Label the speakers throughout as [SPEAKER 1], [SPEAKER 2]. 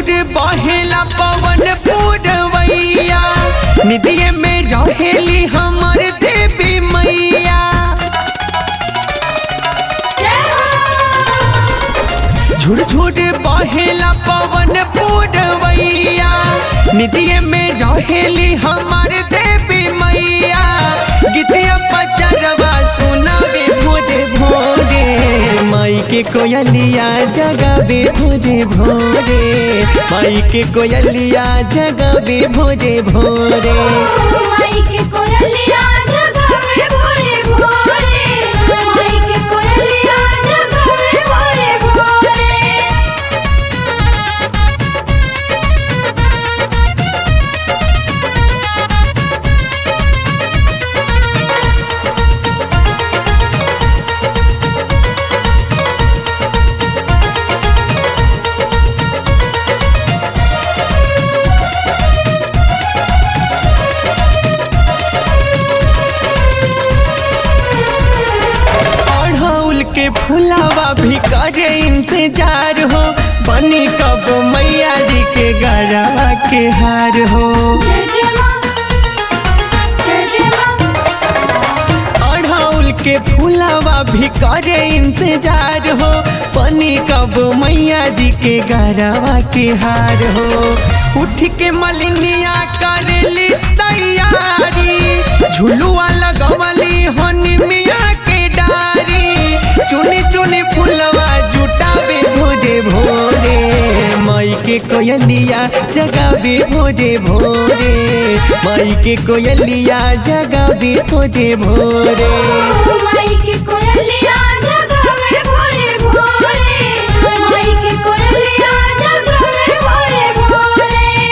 [SPEAKER 1] झुर बहेला पवन पूरवैया निधिये में रहेली हमर देवी मैया। झुर झुर बहेला पवन पूरवैया निधिये में रहेली हमर देवी मैया। गीतिया पचरवा सुनावे भोरे भोरे माई के कोयलिया जगावे भोरे भोरे माई के कोयलिया जगावे भोरे भोरे
[SPEAKER 2] माई के कोयलिया जगावे भोरे भोरे माई के कोयलिया जगावे भोरे भोरे।
[SPEAKER 1] के फुलावा भी करे इंतजार हो बनी कब मैया जी के गरवा के हार हो।
[SPEAKER 2] जय जय मां जय जय मां।
[SPEAKER 1] अढ़ौल के फुलावा भी करे इंतजार हो बनी कब मैया जी के गरवा के हार हो। उठ के मलिनिया करेली तैयारी झुलुआ लगवली हो निमिया के डारी। चुनी चुनी फुलवा जुटावे भोरे भोरे माई के कोयलिया जगावे भोरे भोरे माई के कोयलिया जगावे भोरे भोरे
[SPEAKER 2] माई के कोयलिया जगावे भोरे भोरे माई के कोयलिया जगावे भोरे भोरे।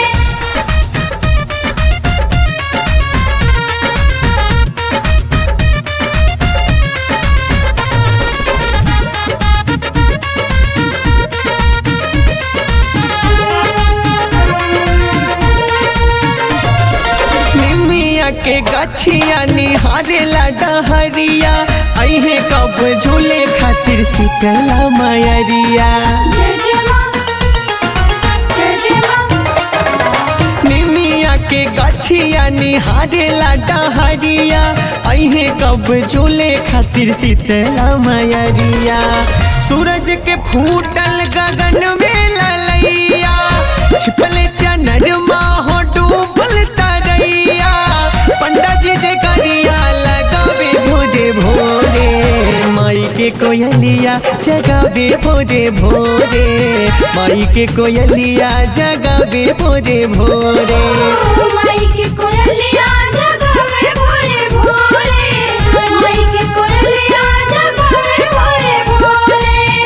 [SPEAKER 1] के गछिया निहारेला डहरिया अहे कब झूले खातिर शीतला मायरिया।
[SPEAKER 2] जय जय मां जय जय मां।
[SPEAKER 1] निमिया के गछिया निहारेला डहरिया अहे कब झूले खातिर शीतला मायरिया। सूरज के फूटल गगन में ललैया छिपल चनरमा हो डूबल तरैया। पंडा जी जे करिया लगावे भोरे भोरे माई के कोयलिया जगावे भोरे भोरे माई के कोयलिया जगावे भोरे भोरे
[SPEAKER 2] माई के कोयलिया जगावे भोरे भोरे माई के कोयलिया जगावे भोरे भोरे।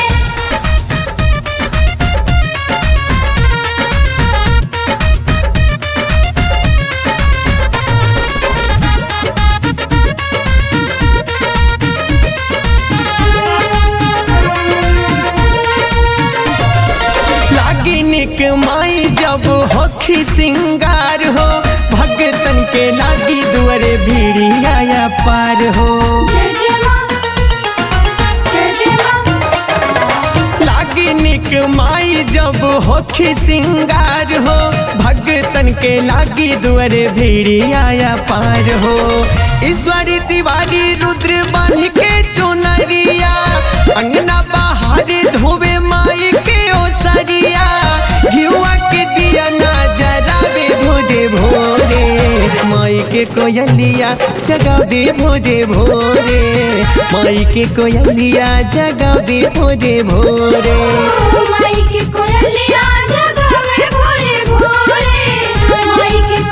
[SPEAKER 1] निक माई जब होखी सिंगार हो भगतन के लागी दुआरे भीड़िया पार हो।
[SPEAKER 2] जय जय मां जय जय मां।
[SPEAKER 1] लागी निक माई जब होखी सिंगार हो भगतन के लागी दुआरे भीड़िया पार हो। ईश्वरी तिवारी रुद्र बन के चुनरिया अंगना बाहर धोवे माई के ओसरिया। घिउआ के दिया ना जरावे भोरे भोरे माई के कोयलिया जगावे भोरे भोरे माई के कोयलिया जगावे भोरे भोरे
[SPEAKER 2] माई के कोयलिया जगावे भोरे भोरे माई के